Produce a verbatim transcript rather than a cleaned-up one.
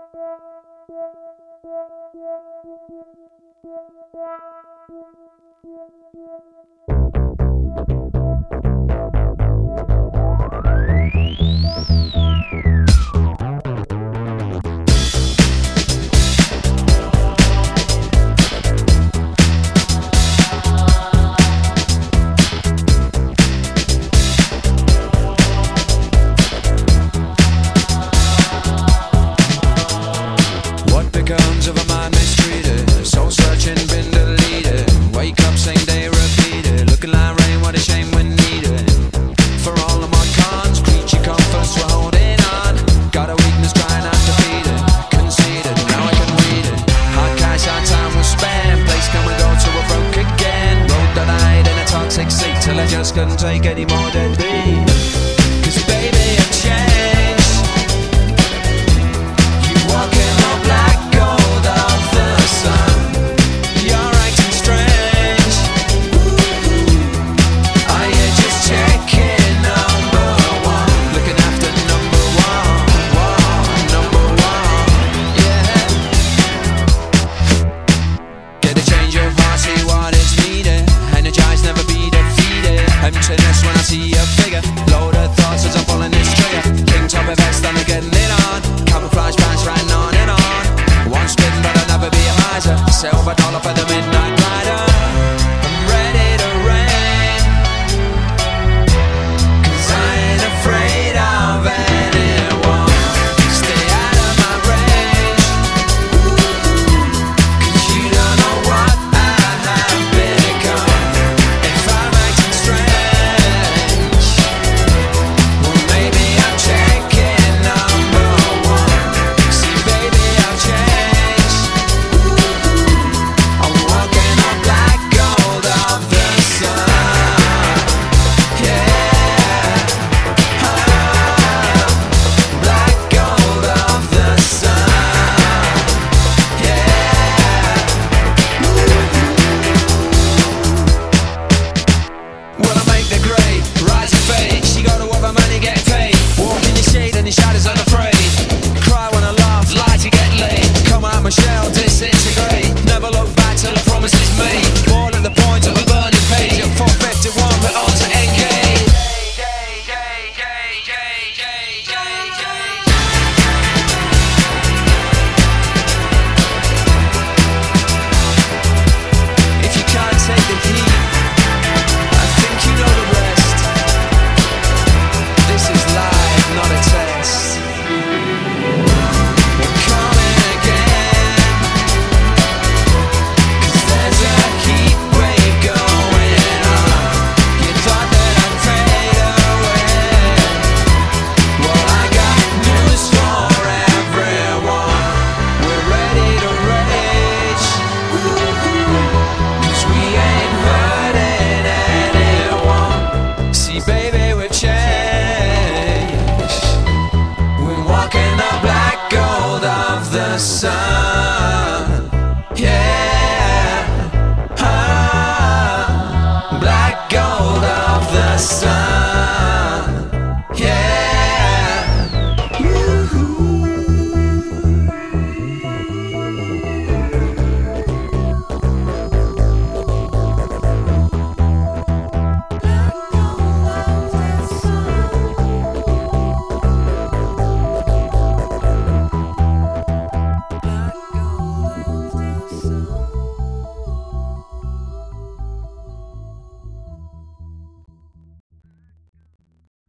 Becomes of a mind mistreated, soul searching, been deleted. Wake up, same day, repeated. Looking like rain, what a shame when needed. For all of my cons, creature comforts, we're holding on. Got a weakness, trying not to feed it. Conceded, now I can read it. Hard cash, our time was spent. Place come and go till we're broke again. Road that I in a toxic seat till I just couldn't take any more dead beat.